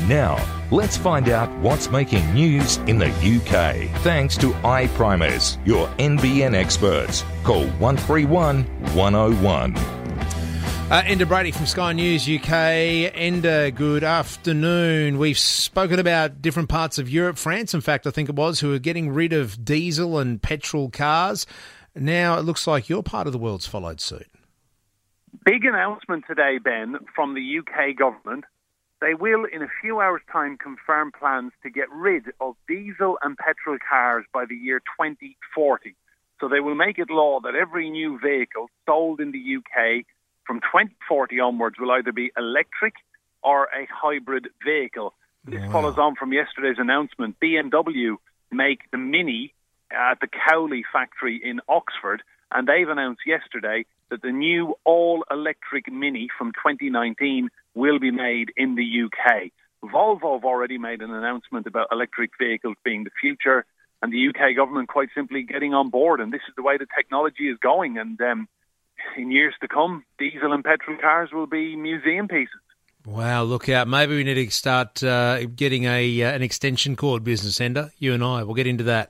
Now, let's find out what's making news in the UK. Thanks to iPrimers, your NBN experts. Call 131 101. Enda Brady from Sky News UK. Enda, good afternoon. We've spoken about different parts of Europe, France, in fact, I think it was, who are getting rid of diesel and petrol cars. Now it looks like your part of the world's followed suit. Big announcement today, Ben, from the UK government. They will, in a few hours' time, confirm plans to get rid of diesel and petrol cars by the year 2040. So they will make it law that every new vehicle sold in the UK from 2040 onwards will either be electric or a hybrid vehicle. This follows on from yesterday's announcement. BMW make the Mini at the Cowley factory in Oxford, and they've announced yesterday that the new all-electric Mini from 2019 will be made in the UK. Volvo have already made an announcement about electric vehicles being the future, and the UK government quite simply getting on board, and this is the way the technology is going, and in years to come, diesel and petrol cars will be museum pieces. Wow, look out. Maybe we need to start getting an extension cord business, Enda. You and I. We'll get into that.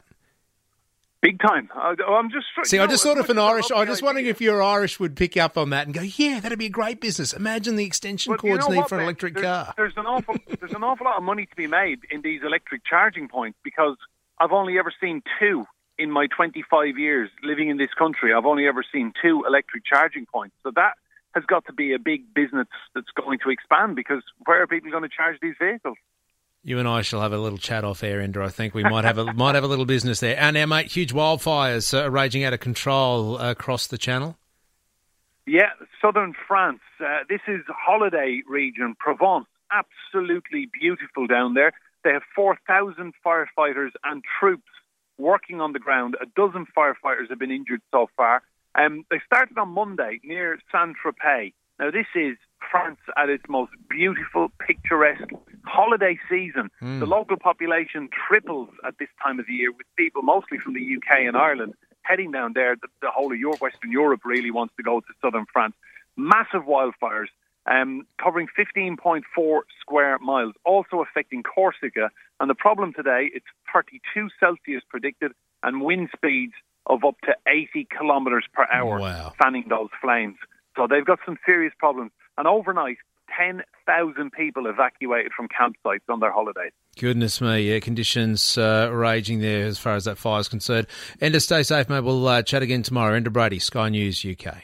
Big time. I'm just... See, I just thought if an Irish... I was just wondering if your Irish would pick up on that and go, yeah, that'd be a great business. Imagine the extension cords need for an electric car. There's an awful lot of money to be made in these electric charging points because I've only ever seen two. In my 25 years living in this country, I've only ever seen 2 electric charging points. So that has got to be a big business that's going to expand because where are people going to charge these vehicles? You and I shall have a little chat off air, Enda. I think we might have a little business there. And now, mate, huge wildfires are raging out of control across the channel. Yeah, southern France. This is holiday region, Provence. Absolutely beautiful down there. They have 4,000 firefighters and troops working on the ground. 12 firefighters have been injured so far. They started on Monday near Saint-Tropez. Now, this is France at its most beautiful, picturesque holiday season. The local population triples at this time of the year, with people mostly from the UK and Ireland heading down there. The whole of Western Europe really wants to go to southern France. Massive wildfires covering 15.4 square miles, also affecting Corsica. And the problem today, it's 32 Celsius predicted and wind speeds of up to 80 kilometres per hour fanning those flames. So they've got some serious problems. And overnight, 10,000 people evacuated from campsites on their holidays. Goodness me, yeah, conditions raging there as far as that fire is concerned. Enda, stay safe, mate. We'll chat again tomorrow. Enda Brady, Sky News UK.